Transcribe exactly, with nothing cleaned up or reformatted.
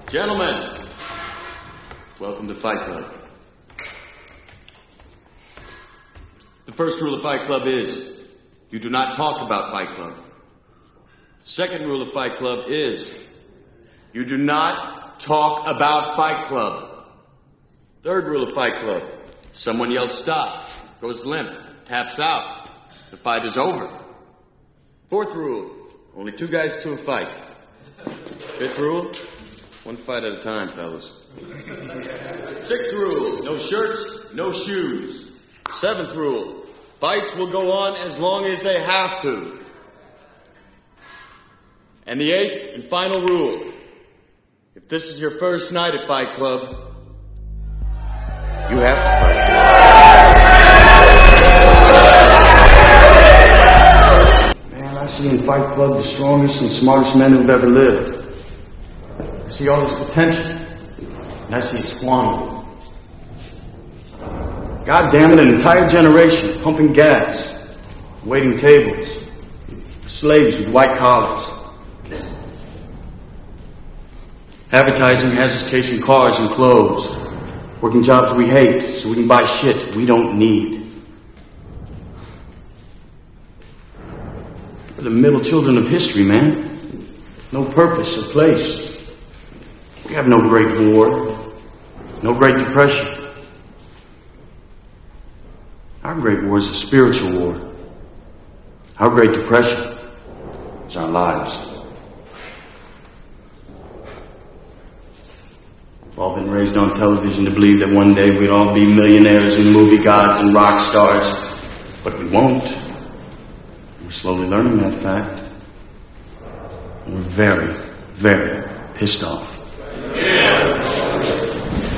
Gentlemen, welcome to Fight Club. The first rule of Fight Club is, you do not talk about Fight Club. The second rule of Fight Club is, you do not talk about Fight Club. Third rule of Fight Club, someone yells stop, goes limp, taps out. The fight is over. Fourth rule, only two guys to a fight. Fifth rule, one fight at a time, fellas. Sixth rule, no shirts, no shoes. Seventh rule, fights will go on as long as they have to. And the eighth and final rule, if this is your first night at Fight Club, you have to fight. Man, I see in Fight Club the strongest and smartest men who've ever lived. I see all this potential, and I see it squandered. God damn it, an entire generation pumping gas, waiting tables, slaves with white collars. Advertising has us chasing cars and clothes, working jobs we hate so we can buy shit we don't need. We're the middle children of history, man. No purpose or place. We have no Great War, no Great Depression. Our Great War is a spiritual war. Our Great Depression is our lives. We've all been raised on television to believe that one day we'd all be millionaires and movie gods and rock stars, but we won't. We're slowly learning that fact. And we're very, very pissed off. Yeah.